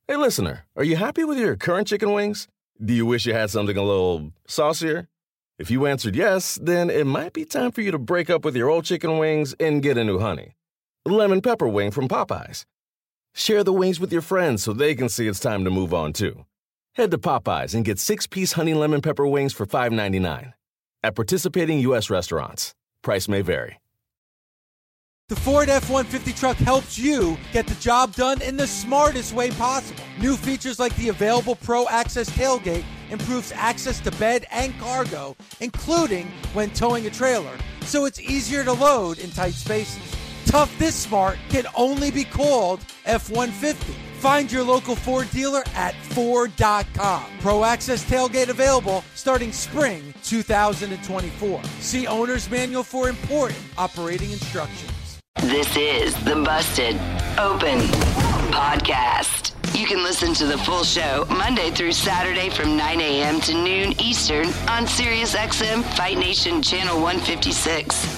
Hey, listener, are you happy with your current chicken wings? Do you wish you had something a little saucier? If you answered yes, then it might be time for you to break up with your old chicken wings and get a new honey. Lemon pepper wing from Popeyes. Share the wings with your friends so they can see it's time to move on too. Head to Popeyes and get 6-piece honey lemon pepper wings for $5.99. At participating U.S. restaurants. Price may vary. The Ford F-150 truck helps you get the job done in the smartest way possible. New features like the available Pro Access tailgate improves access to bed and cargo, including when towing a trailer, so it's easier to load in tight spaces. Tough this smart can only be called F-150. Find your local Ford dealer at Ford.com. Pro Access tailgate available starting spring 2024. See Owner's Manual for important operating instructions. This is the Busted Open Podcast. You can listen to the full show Monday through Saturday from 9 a.m. to noon Eastern on SiriusXM Fight Nation Channel 156.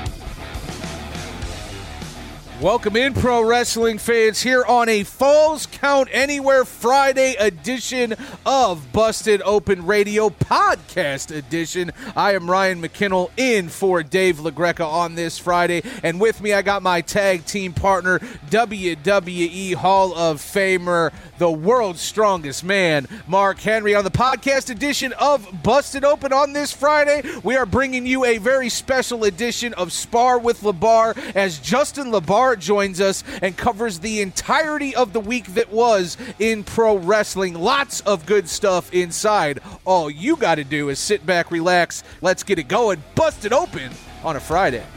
Welcome in, pro wrestling fans, here on a Falls Count Anywhere Friday edition of Busted Open Radio Podcast Edition. I am Ryan McKinnell in for Dave LaGreca on this Friday, and with me I got my tag team partner, WWE Hall of Famer, the world's strongest man, Mark Henry. On the podcast edition of Busted Open on this Friday, we are bringing you a very special edition of Spar with LeBar as Justin LeBar joins us and covers the entirety of the week that was in pro wrestling. Lots of good stuff inside. All you got to do is sit back, relax, let's get it going. Busted Open on a Friday.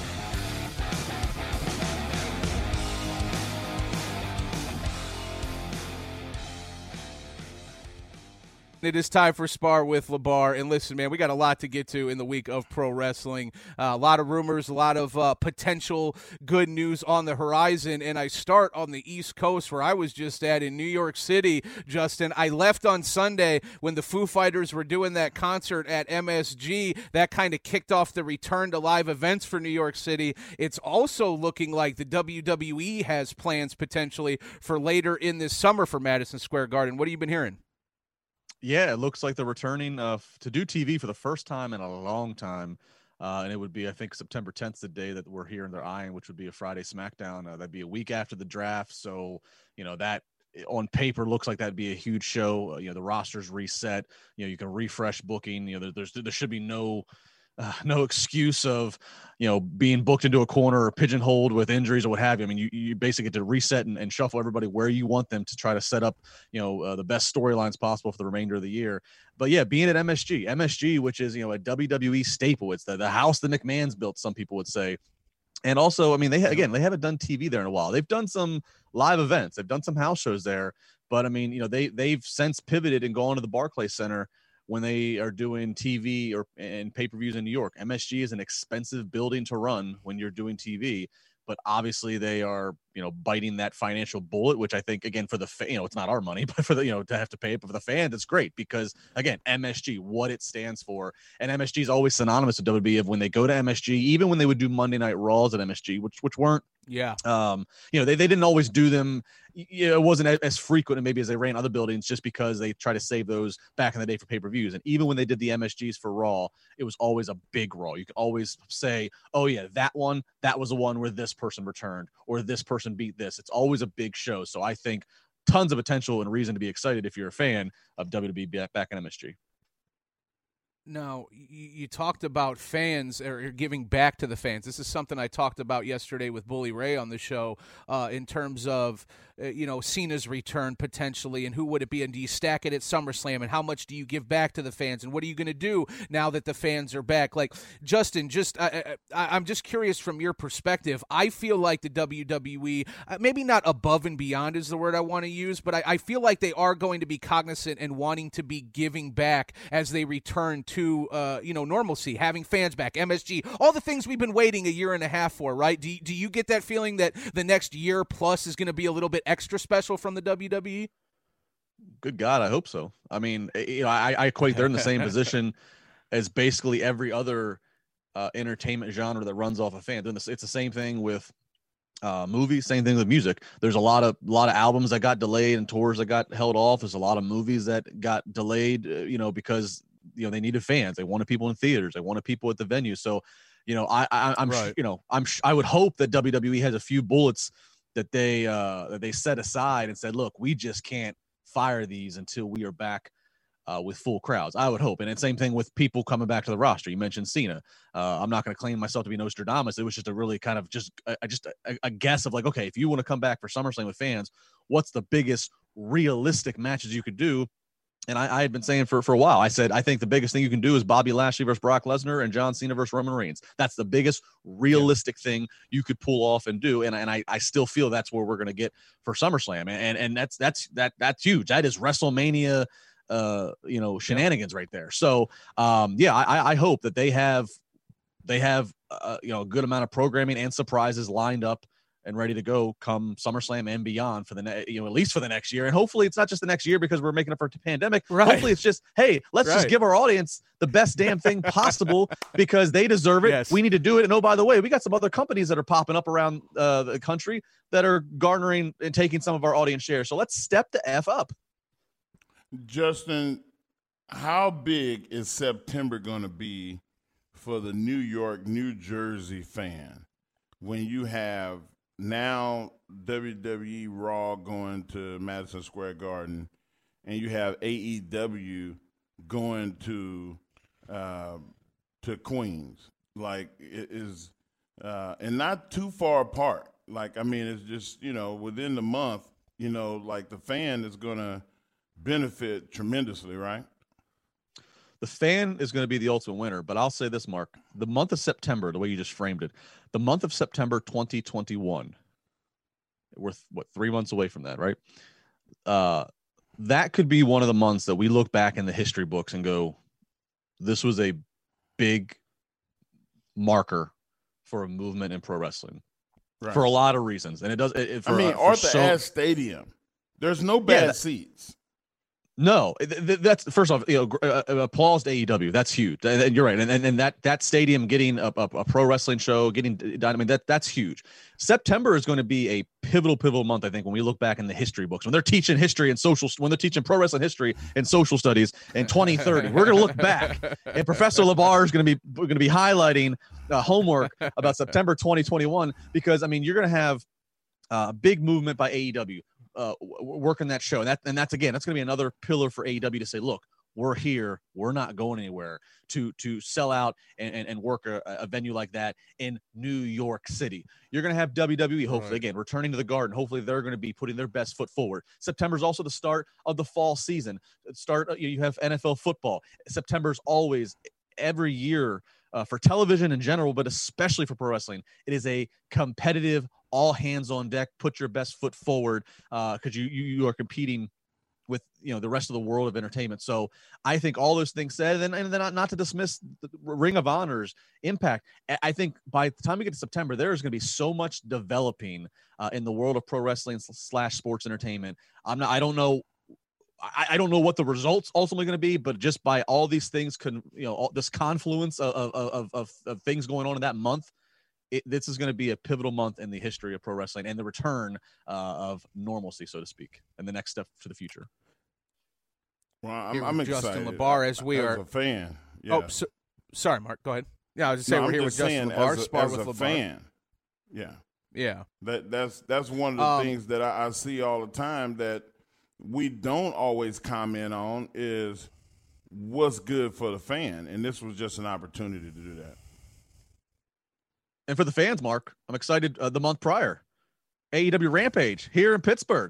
It is time for Spar with LeBar. And listen, man, we got a lot to get to in the week of pro wrestling. A lot of rumors, a lot of potential good news on the horizon. And I start on the East Coast where I was just at in New York City, Justin. I left on Sunday when the Foo Fighters were doing that concert at MSG. That kind of kicked off the return to live events for New York City. It's also looking like the WWE has plans potentially for later in this summer for Madison Square Garden. What have you been hearing? Yeah, it looks like they're returning to do TV for the first time in a long time. And it would be, I think, September 10th, the day that we're here and they're eyeing, which would be a Friday SmackDown. That'd be a week after the draft. So, that on paper looks like that'd be a huge show. The roster's reset. You can refresh booking. There should be no excuse of, being booked into a corner or pigeonholed with injuries or what have you. I mean, you basically get to reset and shuffle everybody where you want them to try to set up, the best storylines possible for the remainder of the year. But yeah, being at MSG, which is, a WWE staple. It's the house the McMahon's built, some people would say. And also, I mean, they haven't done TV there in a while. They've done some live events. They've done some house shows there. But I mean, they've since pivoted and gone to the Barclays Center when they are doing TV and pay-per-views in New York. MSG is an expensive building to run when you're doing TV, but obviously they are, biting that financial bullet, which I think, again, for the, it's not our money, but for the, to have to pay it, but for the fans, it's great because, again, MSG, what it stands for. And MSG is always synonymous with WWE of when they go to MSG, even when they would do Monday Night Raws at MSG, which weren't, they didn't always do them. It wasn't as frequent and maybe as they ran other buildings just because they try to save those back in the day for pay-per-views. And even when they did the MSGs for Raw, it was always a big Raw. You could always say, oh yeah, that was the one where this person returned or this person beat this. It's always a big show. So I think tons of potential and reason to be excited if you're a fan of WWE back in MSG. Now, you talked about fans or giving back to the fans. This is something I talked about yesterday with Bully Ray on the show in terms of, Cena's return potentially and who would it be and do you stack it at SummerSlam and how much do you give back to the fans and what are you going to do now that the fans are back? Like, Justin, I'm just curious from your perspective. I feel like the WWE, maybe not above and beyond is the word I want to use, but I feel like they are going to be cognizant and wanting to be giving back as they return to normalcy, having fans back, MSG, all the things we've been waiting a year and a half for, right? Do you get that feeling that the next year plus is going to be a little bit extra special from the WWE? Good God, I hope so. I mean, I equate they're in the same position as basically every other entertainment genre that runs off of fans. It's the same thing with movies, same thing with music. There's a lot of albums that got delayed and tours that got held off. There's a lot of movies that got delayed, because they needed fans. They wanted people in theaters. They wanted people at the venue. So, I'm Right. I would hope that WWE has a few bullets that they set aside and said, look, we just can't fire these until we are back with full crowds. I would hope. And it's same thing with people coming back to the roster. You mentioned Cena. I'm not going to claim myself to be Nostradamus. It was just a really kind of a guess of like, okay, if you want to come back for SummerSlam with fans, what's the biggest realistic matches you could do? And I had been saying for a while, I said, I think the biggest thing you can do is Bobby Lashley versus Brock Lesnar and John Cena versus Roman Reigns. That's the biggest realistic thing you could pull off and do. And I still feel that's where we're going to get for SummerSlam. And that's huge. That is WrestleMania, shenanigans right there. So, I hope that they have a good amount of programming and surprises lined up and ready to go come SummerSlam and beyond for at least for the next year. And hopefully it's not just the next year because we're making up for the pandemic. Right. Hopefully it's just, hey, let's just give our audience the best damn thing possible because they deserve it. Yes. We need to do it. And oh, by the way, we got some other companies that are popping up around the country that are garnering and taking some of our audience share. So let's step the F up. Justin, how big is September going to be for the New York, New Jersey fan when you have now WWE Raw going to Madison Square Garden and you have AEW going to Queens? Like, it is and not too far apart. Like, I mean, it's just, within the month, like the fan is going to benefit tremendously, right? The fan is going to be the ultimate winner, but I'll say this, Mark. The month of September, the way you just framed it, the month of September 2021, we're 3 months away from that, right? That could be one of the months that we look back in the history books and go, this was a big marker for a movement in pro wrestling, right, for a lot of reasons. And it does. Arthur Ashe Stadium, there's no bad seats. No, that's first off, applause to AEW. That's huge. And you're right. And that stadium getting a pro wrestling show, that's huge. September is going to be a pivotal month, I think, when we look back in the history books, when they're teaching history and when they're teaching pro wrestling history and social studies in 2030, we're going to look back and Professor LeVar is going to be highlighting homework about September 2021, because you're going to have a big movement by AEW. Working that show, and that's going to be another pillar for AEW to say, look, we're here, we're not going anywhere, to sell out and work a venue like that in New York City. You're going to have WWE, hopefully, again, returning to the Garden. Hopefully they're going to be putting their best foot forward. September is also the start of the fall season. You have NFL football. September's always, every year, for television in general, but especially for pro wrestling, it is a competitive, all hands on deck, put your best foot forward, because you are competing with the rest of the world of entertainment. So I think all those things said, and then not to dismiss the Ring of Honor's impact. I think by the time we get to September, there is going to be so much developing in the world of pro wrestling / sports entertainment. I don't know what the results ultimately going to be, but just by all these things, this confluence of things going on in that month, this is going to be a pivotal month in the history of pro wrestling and the return of normalcy, so to speak, and the next step for the future. Well, I'm excited. Justin LeVar, as we are a fan. Yeah. Oh, sorry, Mark. Go ahead. Yeah, I was just saying we're here with Justin LeVar, spar with LeVar. Fan. Yeah. That's one of the things that I see all the time that we don't always comment on is what's good for the fan, and this was just an opportunity to do that. And for the fans, Mark, I'm excited. The month prior, AEW Rampage here in Pittsburgh,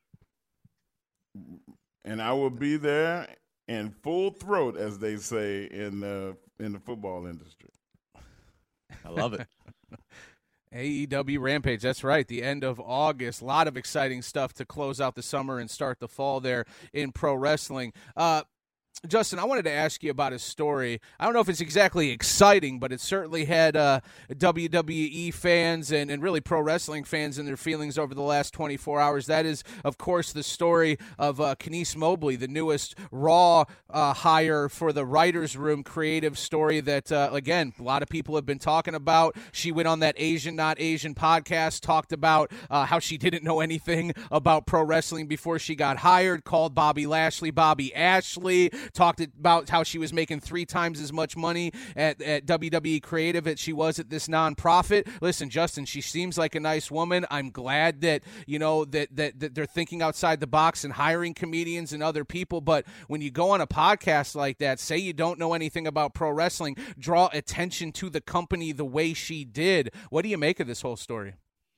and I will be there in full throat, as they say in the football industry. I love it. AEW Rampage, that's right, the end of August. A lot of exciting stuff to close out the summer and start the fall there in pro wrestling. Justin, I wanted to ask you about a story. I don't know if it's exactly exciting, but it certainly had WWE fans and really pro wrestling fans in their feelings over the last 24 hours. That is, of course, the story of Kenice Mobley, the newest Raw hire for the Writers' Room creative story that, again, a lot of people have been talking about. She went on that Asian Not Asian podcast, talked about how she didn't know anything about pro wrestling before she got hired, called Bobby Lashley Bobby Ashley, talked about how she was making 3 times as much money at WWE Creative as she was at this nonprofit. Listen, Justin, she seems like a nice woman. I'm glad that, that they're thinking outside the box and hiring comedians and other people. But when you go on a podcast like that, say you don't know anything about pro wrestling, draw attention to the company the way she did. What do you make of this whole story?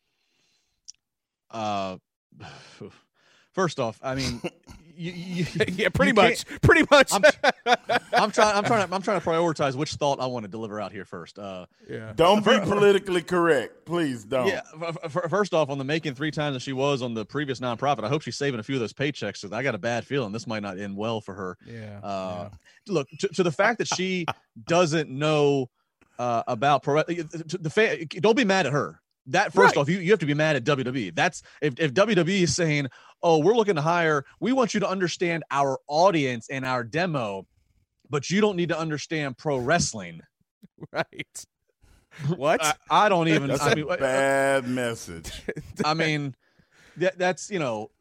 First off, I mean, yeah, pretty much. I'm trying to prioritize which thought I want to deliver out here first. Don't be politically correct, please. Don't. Yeah. First off, on the making 3 times as she was on the previous nonprofit, I hope she's saving a few of those paychecks, because I got a bad feeling this might not end well for her. Look, to the fact that she doesn't know about pro. Don't be mad at her. That first off, you have to be mad at WWE. That's if WWE is saying, "Oh, we're looking to hire. We want you to understand our audience and our demo, but you don't need to understand pro wrestling." Right. What? I don't even. That's a bad message. I mean, that's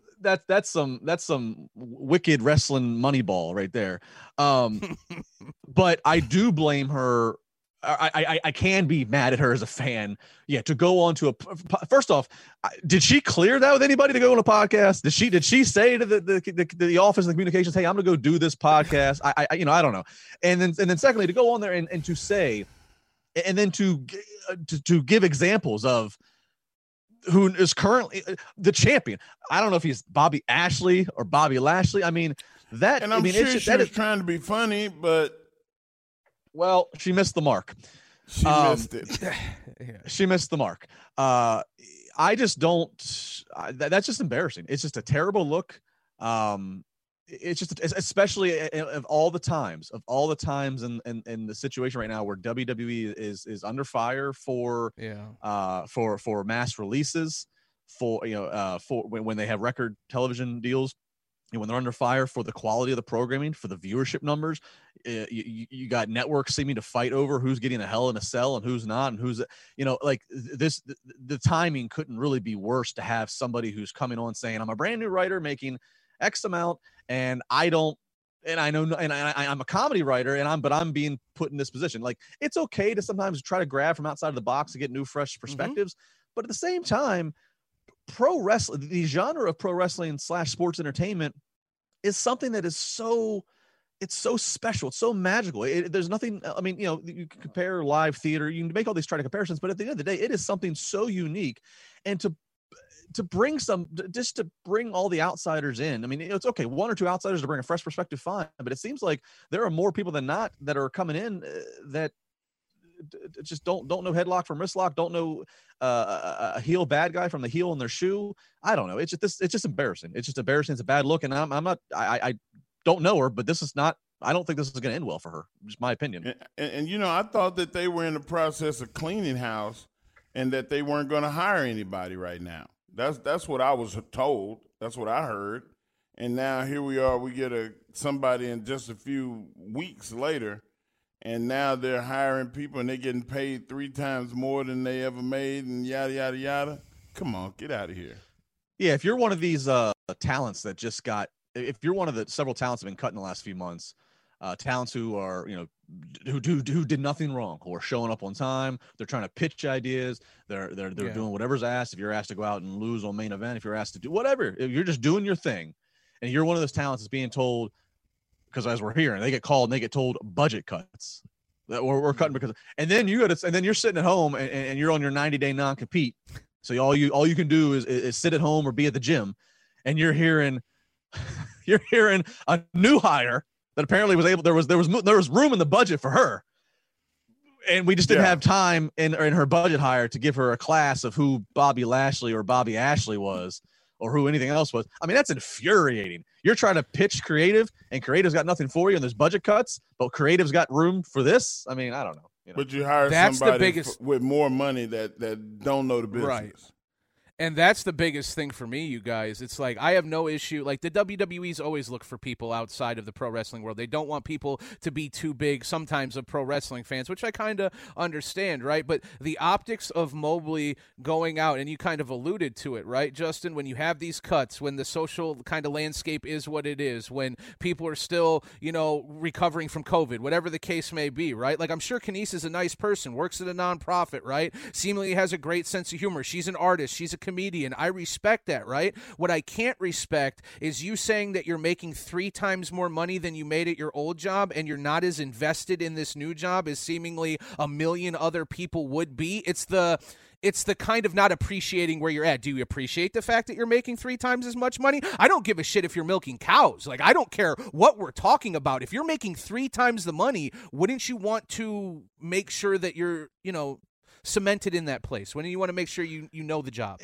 some wicked wrestling Moneyball right there. But I do blame her. I can be mad at her as a fan. Yeah, to go on to first off, did she clear that with anybody to go on a podcast? Did she say to the office of the communications, "Hey, I'm gonna go do this podcast"? I don't know. And then secondly, to go on there and to say, and then to give examples of who is currently the champion. I don't know if he's Bobby Ashley or Bobby Lashley. I mean that. And I'm sure she was trying to be funny, but. Well, she missed the mark. She missed it. She missed the mark. I just don't. That's just embarrassing. It's just a terrible look. It's just, especially of all the times in the situation right now where WWE is under fire for mass releases, for when they have record television deals. And when they're under fire for the quality of the programming, for the viewership numbers, you got networks seeming to fight over who's getting a Hell in a Cell and who's not, and who's, like this. The timing couldn't really be worse to have somebody who's coming on saying, "I'm a brand new writer making X amount, and I'm a comedy writer, but I'm being put in this position." Like, it's okay to sometimes try to grab from outside of the box to get new, fresh perspectives, but at the same time, pro wrestling, the genre of pro wrestling / sports entertainment, is something that is so special. It's so magical. There's nothing. I mean, you can compare live theater. You can make all these try to comparisons, but at the end of the day, it is something so unique. And to bring bring all the outsiders in. I mean, it's okay, 1 or 2 outsiders to bring a fresh perspective, fine. But it seems like there are more people than not that are coming in that just don't know headlock from wristlock, don't know a heel bad guy from the heel in their shoe. I don't know. It's just embarrassing. It's just embarrassing. It's a bad look, and I don't know her, but this is not. I don't think this is going to end well for her. Just my opinion. And I thought that they were in the process of cleaning house, and that they weren't going to hire anybody right now. That's what I was told. That's what I heard. And now here we are. We get somebody in just a few weeks later. And now they're hiring people, and they're getting paid 3 times more than they ever made, and yada, yada, yada. Come on, get out of here. Yeah, if you're one of these talents that just got – if you're one of the several talents that have been cut in the last few months, talents who are, who did nothing wrong, who are showing up on time, they're trying to pitch ideas, they're doing whatever's asked. If you're asked to go out and lose on main event, if you're asked to do whatever, if you're just doing your thing, and you're one of those talents that's being told – because as we're hearing, they get called and they get told budget cuts that we're cutting because, and then you're sitting at home and you're on your 90-day non-compete. So all you can do is sit at home or be at the gym, and you're hearing a new hire that apparently was able, there was room in the budget for her. And we just didn't have time in her budget hire to give her a class of who Bobby Lashley or Bobby Ashley was. or who anything else was. I mean, that's infuriating. You're trying to pitch creative, and creative's got nothing for you, and there's budget cuts, but creative's got room for this. I mean, I don't know. But you hire somebody with more money that don't know the business. Right. And that's the biggest thing for me, you guys. It's like I have no issue. Like the WWE's always look for people outside of the pro wrestling world. They don't want people to be too big sometimes of pro wrestling fans, which I kind of understand, right? But the optics of Mobley going out, and you kind of alluded to it, right, Justin, when you have these cuts, when the social kind of landscape is what it is, when people are still, recovering from COVID, whatever the case may be, right? Like I'm sure Kenice is a nice person, works at a nonprofit, right? Seemingly has a great sense of humor. She's an artist. She's a comedian. I respect that, right? What I can't respect is you saying that you're making 3 times more money than you made at your old job and you're not as invested in this new job as seemingly a million other people would be. It's the kind of not appreciating where you're at. Do you appreciate the fact that you're making 3 times as much money? I don't give a shit if you're milking cows. Like, I don't care what we're talking about. If you're making 3 times the money, wouldn't you want to make sure that you're, cemented in that place? Wouldn't you want to make sure you know the job?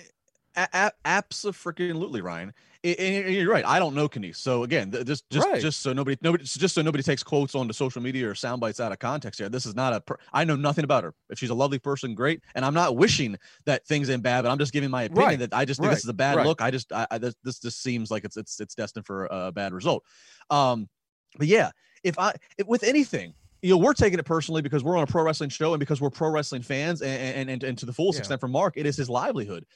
Absolutely, Ryan. And you're right. I don't know Kenice. So again, just so nobody takes quotes onto social media or sound bites out of context here. This is not I know nothing about her. If she's a lovely person, great. And I'm not wishing that things end bad, but I'm just giving my opinion that I just think this is a bad look. This just seems like it's destined for a bad result. But yeah, with anything, we're taking it personally because we're on a pro wrestling show and because we're pro wrestling fans, and to the fullest extent for Mark, it is his livelihood.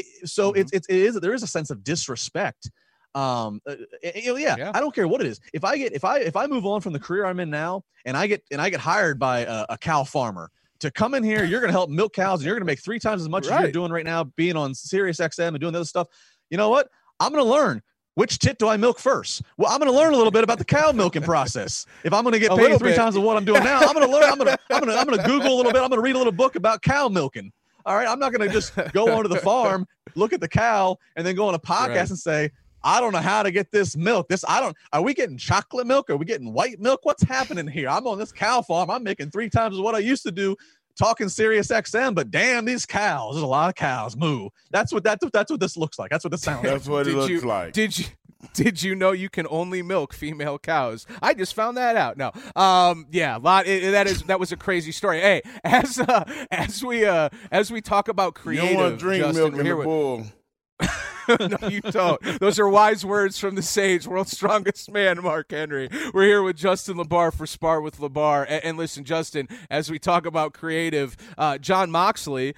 There is a sense of disrespect. I don't care what it is. If I move on from the career I'm in now and I get hired by a cow farmer to come in here, you're going to help milk cows and you're going to make 3 times as much as you're doing right now, being on Sirius XM and doing the other stuff. You know what? I'm going to learn. Which tit do I milk first? Well, I'm going to learn a little bit about the cow milking process. If I'm going to get paid 3 times of what I'm doing now, I'm going to learn. I'm going to Google a little bit. I'm going to read a little book about cow milking. All right. I'm not going to just go onto the farm, look at the cow, and then go on a podcast and say, I don't know how to get this milk. Are we getting chocolate milk? Are we getting white milk? What's happening here? I'm on this cow farm. I'm making 3 times of what I used to do talking Sirius XM, but damn, these cows, there's a lot of cows. Moo. That's what this looks like. That's what this sounds like. That's what it looks like. Did you know you can only milk female cows? I just found that out. No. That was a crazy story. Hey, as we talk about creative, you don't want to drink Justin, milk in the bull. No, you don't. Those are wise words from the sage, world's strongest man, Mark Henry. We're here with Justin LaBar for Spar with LaBar. And listen, Justin, as we talk about creative, Jon Moxley,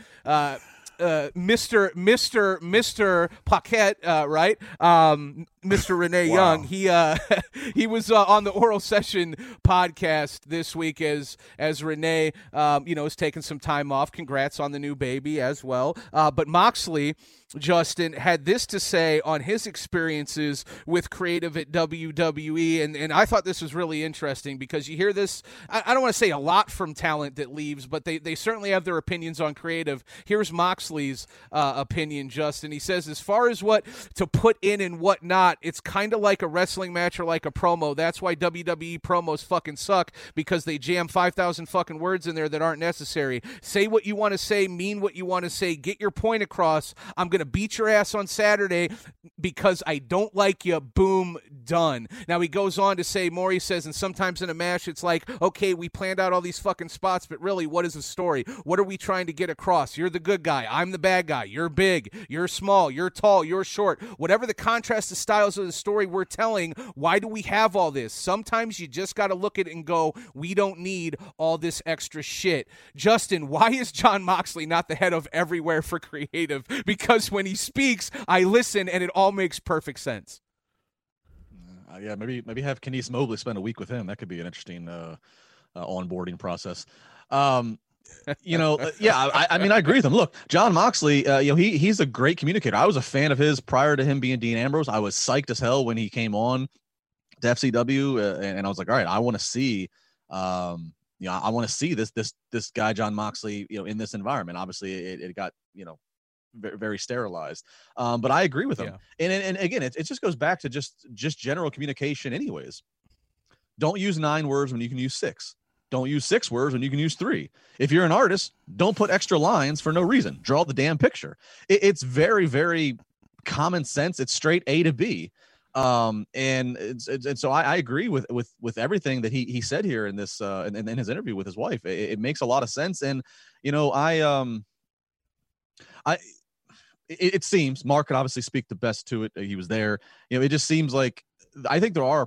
Mr. Paquette, right? Mr. Renee Young, he was on the Oral Session podcast this week as Renee, is taking some time off. Congrats on the new baby as well. But Moxley, Justin, had this to say on his experiences with creative at WWE, and I thought this was really interesting because you hear this, I don't want to say a lot from talent that leaves, but they certainly have their opinions on creative. Here's Moxley's opinion, Justin. He says, as far as what to put in and what not, it's kind of like a wrestling match or like a promo. That's why WWE promos fucking suck, because they jam 5,000 fucking words in there that aren't necessary. Say what you want to say, mean what you want to say, get your point across. I'm going to beat your ass on Saturday because I don't like you. Boom, done. Now he goes on to say more. He says, and sometimes in a match it's like, okay, we planned out all these fucking spots, but really, what is the story? What are we trying to get across? You're the good guy. I'm the bad guy. You're big. You're small. You're tall. You're short. Whatever the contrast of styles of the story we're telling, why do we have all this? Sometimes you just got to look at it and go, we don't need all this extra shit. Justin, why is Jon Moxley not the head of everywhere for creative? Because when he speaks, I listen and it all makes perfect sense. Maybe have Kenice Mobley spend a week with him. That could be an interesting onboarding process. I agree with him. Look, Jon Moxley, he's a great communicator. I was a fan of his prior to him being Dean Ambrose. I was psyched as hell when he came on to FCW, and I was like, all right, I want to see, I want to see this guy Jon Moxley, in this environment. Obviously, it got very, very sterilized. But I agree with him. Yeah. And again, it just goes back to just general communication, anyways. Don't use 9 words when you can use 6. Don't use 6 words when you can use 3. If you're an artist, don't put extra lines for no reason. Draw the damn picture. It's very, very common sense. It's straight A to B. And so I agree with everything that he said here in this in his interview with his wife. It makes a lot of sense. And it seems Mark could obviously speak the best to it. He was there. It just seems like I know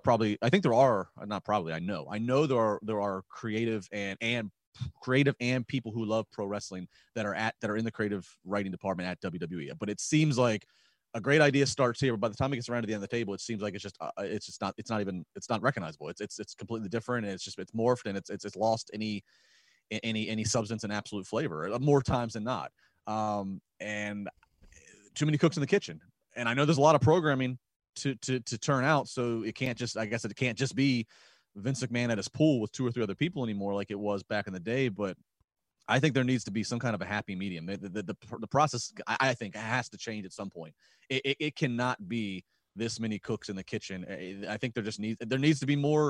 there are creative and people who love pro wrestling that are in the creative writing department at WWE. But it seems like a great idea starts here, but by the time it gets around to the end of the table, it seems like it's not recognizable. It's completely different, and it's morphed, and it's lost any substance and absolute flavor more times than not. And too many cooks in the kitchen. And I know there's a lot of programming to turn out, so it can't just be Vince McMahon at his pool with 2 or 3 other people anymore like it was back in the day. But I think there needs to be some kind of a happy medium. The process, I think, has to change at some point. It cannot be this many cooks in the kitchen. I think there needs to be more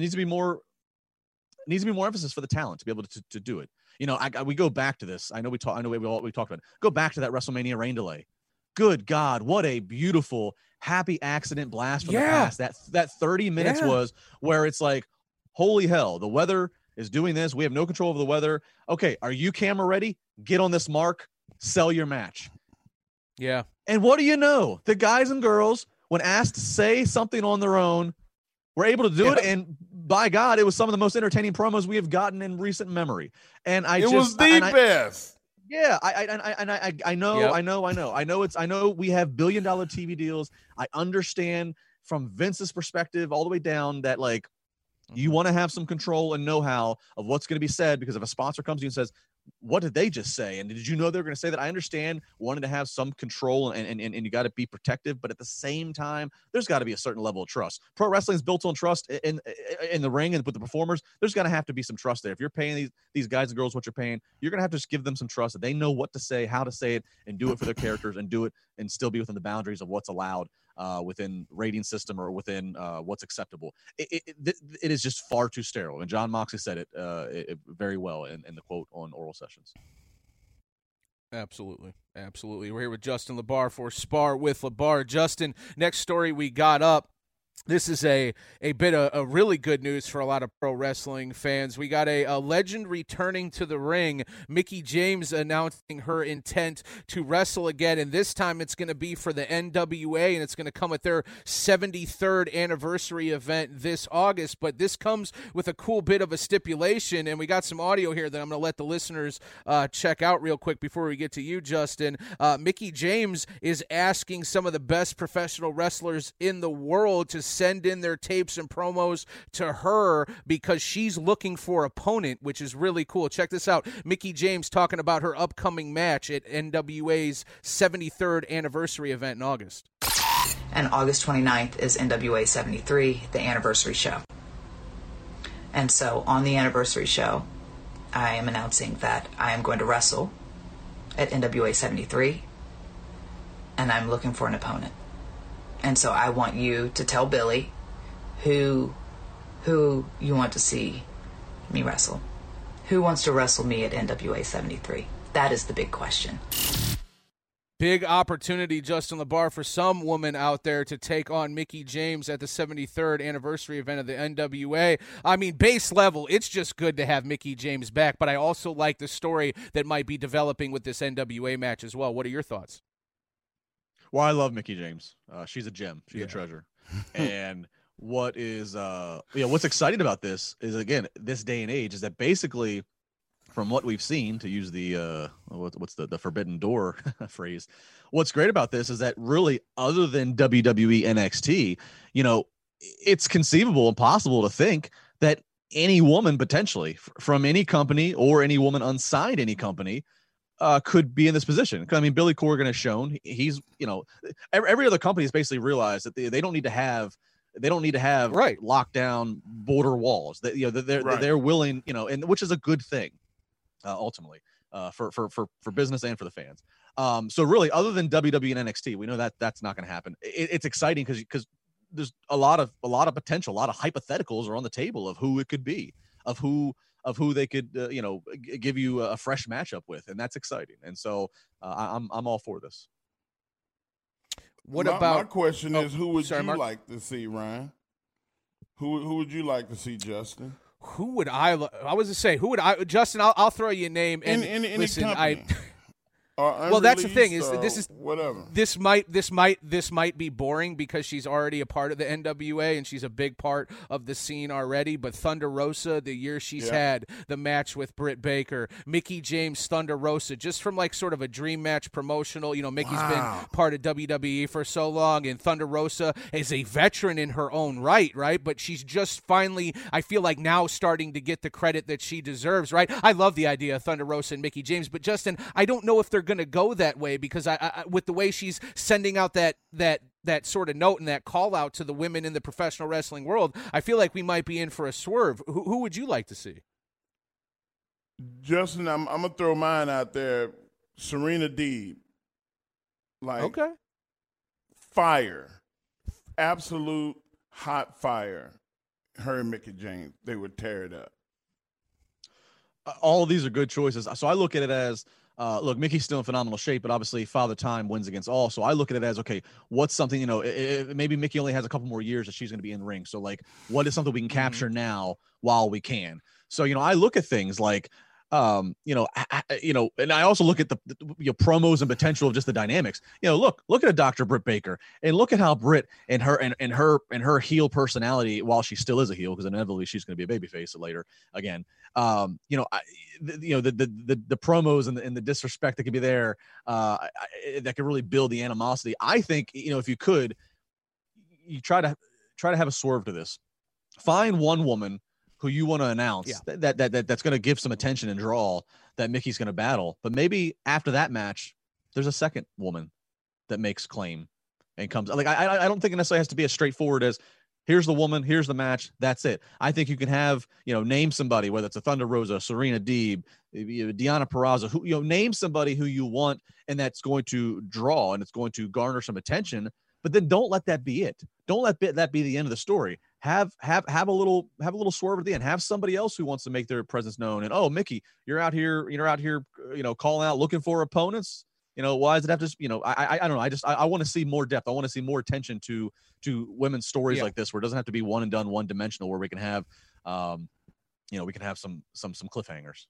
emphasis for the talent to be able to do it. We go back to this. I know we talked about it. Go back to that WrestleMania rain delay. Good God, what a beautiful, happy accident blast from the past. That 30 minutes was where it's like, holy hell, the weather is doing this. We have no control over the weather. Okay, are you camera ready? Get on this mark. Sell your match. Yeah. And what do you know? The guys and girls, when asked to say something on their own, were able to do it. And by God, it was some of the most entertaining promos we have gotten in recent memory. And it was the best. Yeah, I know we have $1 billion TV deals. I understand from Vince's perspective all the way down that like you want to have some control and know-how of what's going to be said, because if a sponsor comes to you and says, what did they just say? And did you know they were going to say that? I understand wanting to have some control and you got to be protective, but at the same time, there's got to be a certain level of trust. Pro wrestling is built on trust in the ring and with the performers. There's got to have to be some trust there. If you're paying these guys and girls what you're paying, you're going to have to just give them some trust that they know what to say, how to say it, and do it for their characters, and do it and still be within the boundaries of what's allowed within rating system or within what's acceptable. It is just far too sterile. And John Moxley said it very well in the quote on Oral Sessions. Absolutely. We're here with Justin LaBar for Spar with LaBar. Justin, next story we got up. This is a bit of really good news for a lot of pro wrestling fans. We got a legend returning to the ring. Mickie James announcing her intent to wrestle again, and this time it's going to be for the NWA, and it's going to come with their 73rd anniversary event this August. But this comes with a cool bit of a stipulation, and we got some audio here that I'm going to let the listeners check out real quick before we get to you, Justin. Mickie James is asking some of the best professional wrestlers in the world to send in their tapes and promos to her because she's looking for opponent, which is really cool. Check this out. Mickie James talking about her upcoming match at NWA's 73rd anniversary event in August. And August 29th is NWA 73, the anniversary show. And so on the anniversary show, I am announcing that I am going to wrestle at NWA 73, and I'm looking for an opponent. And so I want you to tell Billy who you want to see me wrestle. Who wants to wrestle me at NWA 73? That is the big question. Big opportunity, Justin LaBar, for some woman out there to take on Mickie James at the 73rd anniversary event of the NWA. I mean, base level, it's just good to have Mickie James back, but I also like the story that might be developing with this NWA match as well. What are your thoughts? Well, I love Mickie James. She's a gem. She's a treasure. And what's exciting about this is, again, this day and age, is that basically, from what we've seen, to use the what's the forbidden door phrase, what's great about this is that really, other than WWE NXT, it's conceivable and possible to think that any woman potentially from any company or any woman unsigned any company could be in this position. I mean, Billy Corgan has shown he's, every other company has basically realized that they don't need to have right lockdown border walls. That they're willing, and which is a good thing, ultimately, for business and for the fans. So really, other than WWE and NXT, we know that that's not going to happen. It's exciting because there's a lot of potential, a lot of hypotheticals are on the table of who it could be, of who they could, give you a fresh matchup with, and that's exciting. And so I'm all for this. What my about? question is, who would sorry, you Mark. like to see, Ryan? Who would you like to see, Justin? Who would I was to say? Who would I? Justin, I'll throw you a name. And Any listen, company. Well, that's the thing is this is whatever. This might be boring because she's already a part of the NWA and she's a big part of the scene already. But Thunder Rosa, the year she's had the match with Britt Baker, Mickie James, Thunder Rosa, just from like sort of a dream match promotional. You know, Mickey's been part of WWE for so long, and Thunder Rosa is a veteran in her own right? But she's just finally, I feel like now starting to get the credit that she deserves, right? I love the idea of Thunder Rosa and Mickie James, but Justin, I don't know if they're going to go that way because I with the way she's sending out that sort of note and that call out to the women in the professional wrestling world, I feel like we might be in for a swerve. Who would you like to see? Justin, I'm gonna throw mine out there. Serena Deeb, Okay, fire, absolute hot fire. Her and Mickie James, they would tear it up. All of these are good choices. So I look at it as, look, Mickey's still in phenomenal shape, but obviously Father Time wins against all. So I look at it as, okay, what's something, you know, maybe Mickie only has a couple more years that she's going to be in the ring. So like, what is something we can capture now while we can? So, you know, I look at things like, and I also look at the promos and potential of just the dynamics. You know, look at a Dr. Britt Baker and look at how Britt and her heel personality, while she still is a heel, because inevitably she's going to be a babyface later again. The promos and the disrespect that could be there, that could really build the animosity. I think, you know, if you could, you try to have a swerve to this. Find one woman who you want to announce that's going to give some attention and draw that Mickey's going to battle. But maybe after that match, there's a second woman that makes claim and comes. Like, I don't think it necessarily has to be as straightforward as here's the woman, here's the match, that's it. I think you can have, you know, name somebody, whether it's a Thunder Rosa, Serena Deeb, Deonna Purrazzo, who, you know, name somebody who you want and that's going to draw and it's going to garner some attention. But then don't let that be it. Don't let that be the end of the story. Have a little swerve at the end. Have somebody else who wants to make their presence known. And, oh, Mickie, you're out here, you know, calling out, looking for opponents. You know, why does it have to? You know, I don't know. I want to see more depth. I want to see more attention to women's stories like this, where it doesn't have to be one and done, one dimensional. Where we can have, we can have some cliffhangers.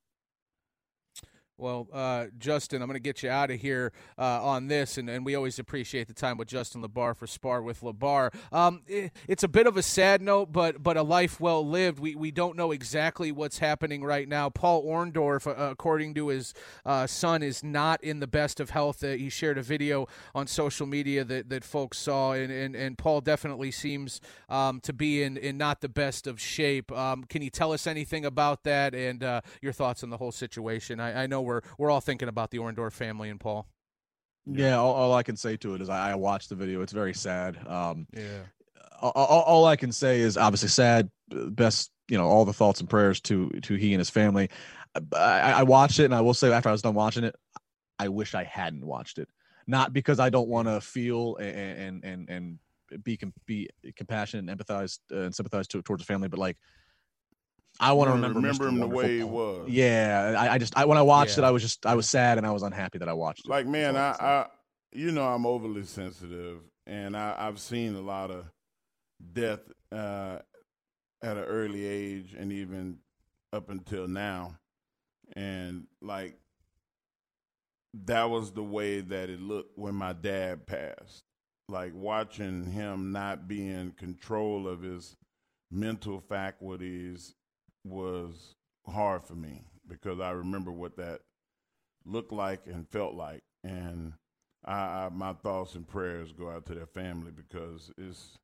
Well, Justin, I'm going to get you out of here on this, and we always appreciate the time with Justin LaBar for Spar with LaBar. It's a bit of a sad note, but a life well lived. We don't know exactly what's happening right now. Paul Orndorff, according to his son, is not in the best of health. He shared a video on social media that folks saw, and Paul definitely seems to be in not the best of shape. Can you tell us anything about that and your thoughts on the whole situation? I know we're all thinking about the Orndorff family and Paul. Yeah, all I can say to it is I watched the video. It's very sad. All I can say is obviously sad. Best, you know, all the thoughts and prayers to he and his family. I watched it, and I will say after I was done watching it, I wish I hadn't watched it. Not because I don't want to feel and be compassionate and empathize and sympathize towards the family, but like, I want to remember him the way he was. Yeah, when I watched it, I was sad and I was unhappy that I watched it. Like, man, I'm overly sensitive, and I've seen a lot of death at an early age, and even up until now, and like that was the way that it looked when my dad passed. Like, watching him not be in control of his mental faculties was hard for me, because I remember what that looked like and felt like, and my thoughts and prayers go out to their family, because it's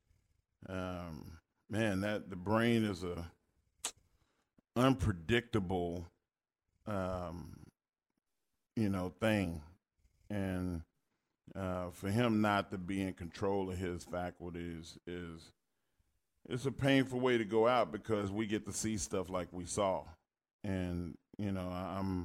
that the brain is a unpredictable thing, and for him not to be in control of his faculties it's a painful way to go out, because we get to see stuff like we saw. And, you know,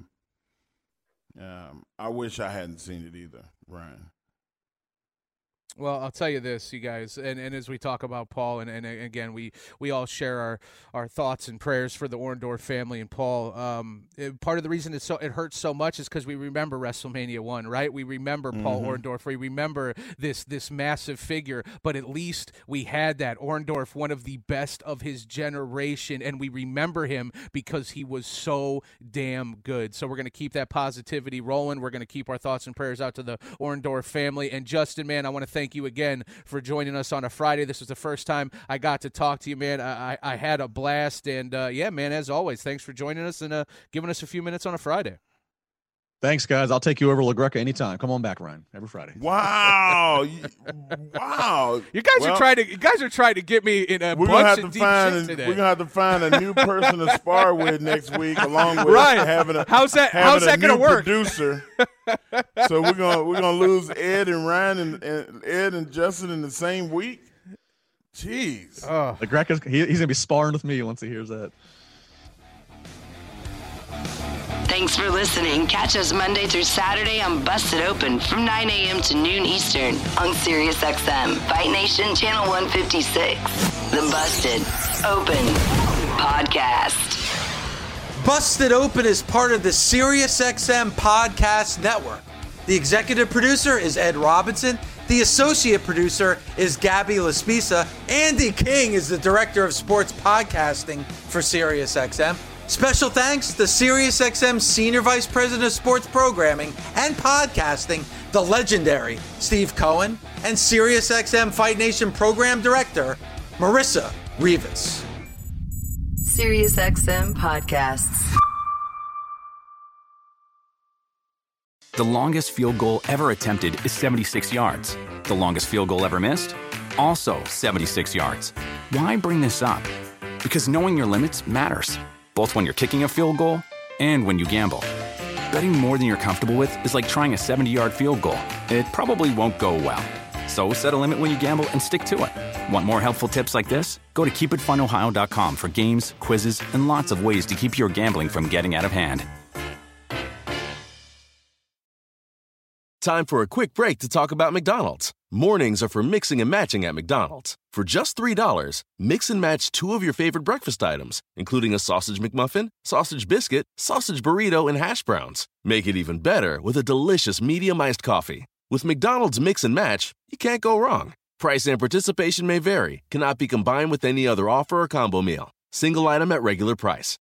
I wish I hadn't seen it either, Ryan. Well, I'll tell you this, you guys, and as we talk about Paul, and again, we all share our thoughts and prayers for the Orndorff family and Paul. Part of the reason it hurts so much is because we remember WrestleMania 1, right? We remember Paul Orndorff. We remember this massive figure, but at least we had that. Orndorff, one of the best of his generation, and we remember him because he was so damn good. So we're going to keep that positivity rolling. We're going to keep our thoughts and prayers out to the Orndorff family. And Justin, man, I want to thank you again for joining us on a Friday. This was the first time I got to talk to you, man. I had a blast, and yeah, man, as always, thanks for joining us and giving us a few minutes on a Friday. Thanks, guys. I'll take you over LaGreca anytime. Come on back, Ryan. Every Friday. Wow. Wow. You guys are trying to get me in a bunch of deep shit today. We're gonna have to find a new person to spar with next week, along with having a how's that gonna work? Producer. So we're gonna lose Ed and Ryan and Ed and Justin in the same week. Jeez. LaGreca's he's gonna be sparring with me once he hears that. Thanks for listening. Catch us Monday through Saturday on Busted Open from 9 a.m. to noon Eastern on Sirius XM, Fight Nation Channel 156. The Busted Open Podcast. Busted Open is part of the Sirius XM Podcast Network. The executive producer is Ed Robinson. The associate producer is Gabby Laspisa. Andy King is the director of sports podcasting for Sirius XM. Special thanks to SiriusXM Senior Vice President of Sports Programming and Podcasting, the legendary Steve Cohen, and SiriusXM Fight Nation Program Director, Marissa Rivas. SiriusXM Podcasts. The longest field goal ever attempted is 76 yards. The longest field goal ever missed? Also 76 yards. Why bring this up? Because knowing your limits matters, both when you're kicking a field goal and when you gamble. Betting more than you're comfortable with is like trying a 70-yard field goal. It probably won't go well. So set a limit when you gamble and stick to it. Want more helpful tips like this? Go to keepitfunohio.com for games, quizzes, and lots of ways to keep your gambling from getting out of hand. Time for a quick break to talk about McDonald's. Mornings are for mixing and matching at McDonald's. For just $3, mix and match 2 of your favorite breakfast items, including a sausage McMuffin, sausage biscuit, sausage burrito, and hash browns. Make it even better with a delicious medium iced coffee. With McDonald's Mix and Match, you can't go wrong. Price and participation may vary, cannot be combined with any other offer or combo meal. Single item at regular price.